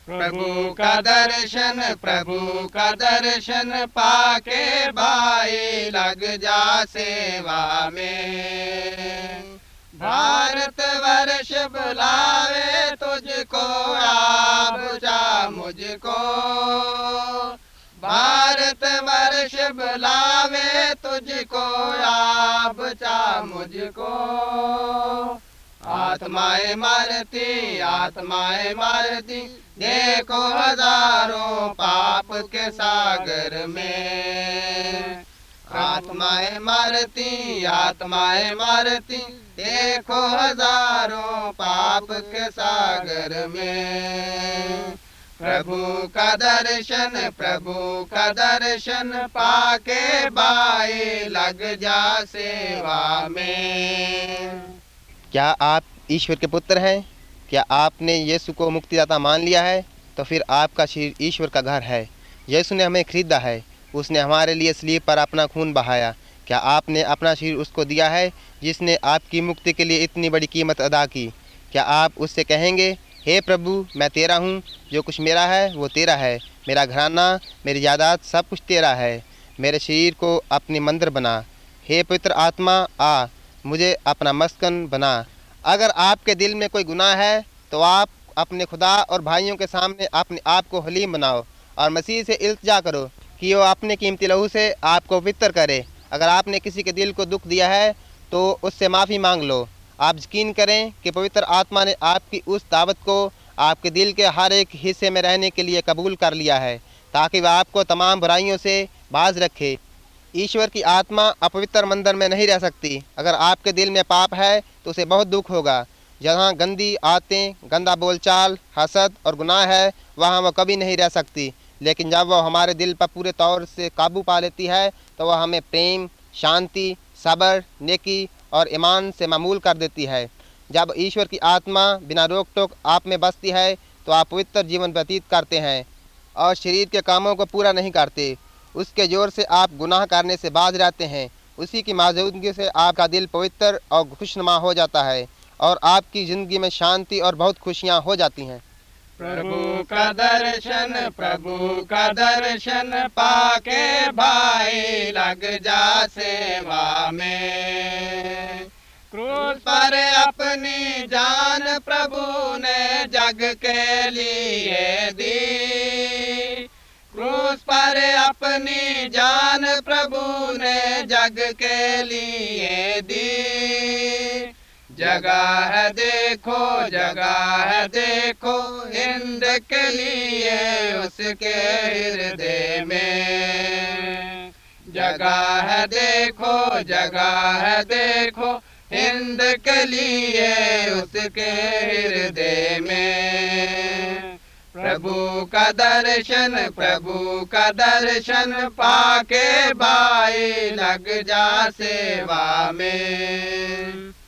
प्रभु का दर्शन पाके भाई लग जा सेवा में। भारत वर्ष बुलावे तुझको, आ बुझा मुझको। भारत वर्ष बुलावे तुझको, आ बुझा मुझको। आत्माएं मरती देखो हजारों पाप के सागर में। आत्माएं मरती देखो हजारों पाप के सागर में। प्रभु का दर्शन पाके भाई लग जा सेवा में। क्या आप ईश्वर के पुत्र हैं? क्या आपने यीशु को मुक्तिदाता मान लिया है? तो फिर आपका शरीर ईश्वर का घर है। यीशु ने हमें खरीदा है, उसने हमारे लिए सलीब पर अपना खून बहाया। क्या आपने अपना शरीर उसको दिया है जिसने आपकी मुक्ति के लिए इतनी बड़ी कीमत अदा की? क्या आप उससे कहेंगे, हे प्रभु मैं तेरा हूँ, जो कुछ मेरा है वो तेरा है, मेरा घराना मेरी जायदाद सब कुछ तेरा है, मेरे शरीर को अपनी मंदिर बना। हे पवित्र आत्मा आ मुझे अपना मस्कन बना। अगर आपके दिल में कोई गुनाह है तो आप अपने खुदा और भाइयों के सामने अपने आप को हलीम बनाओ और मसीह से इल्तिजा करो कि वो अपने कीमती लहू से आपको पवित्र करे। अगर आपने किसी के दिल को दुख दिया है तो उससे माफ़ी मांग लो। आप यकीन करें कि पवित्र आत्मा ने आपकी उस दावत को आपके दिल के हर एक हिस्से में रहने के लिए कबूल कर लिया है ताकि वह आपको तमाम बुराइयों से बाज रखे। ईश्वर की आत्मा अपवित्र मंदिर में नहीं रह सकती। अगर आपके दिल में पाप है तो उसे बहुत दुख होगा। जहाँ गंदी आदतें, गंदा बोलचाल, हसद और गुनाह है वहाँ वह कभी नहीं रह सकती। लेकिन जब वह हमारे दिल पर पूरे तौर से काबू पा लेती है तो वह हमें प्रेम, शांति, सब्र, नेकी और ईमान से मामूल कर देती है। जब ईश्वर की आत्मा बिना रोक टोक आप में बसती है तो आप पवित्र जीवन व्यतीत करते हैं और शरीर के कामों को पूरा नहीं करते। उसके जोर से आप गुनाह करने से बाज रहते हैं। उसी की मौजूदगी से आपका दिल पवित्र और खुशनुमा हो जाता है और आपकी ज़िंदगी में शांति और बहुत खुशियाँ हो जाती हैं। प्रभु का दर्शन पाके भाई लग जा सेवा में। क्रूस पर अपनी जान प्रभु ने जग के लिए दी। क्रूस पर अपनी जान प्रभु ने जग के लिए दी। जगह है देखो हिंद के लिए उसके हृदय में। जगह है देखो हिंद के लिए उसके हृदय में। प्रभु का दर्शन पाके भाई लग जा सेवा में।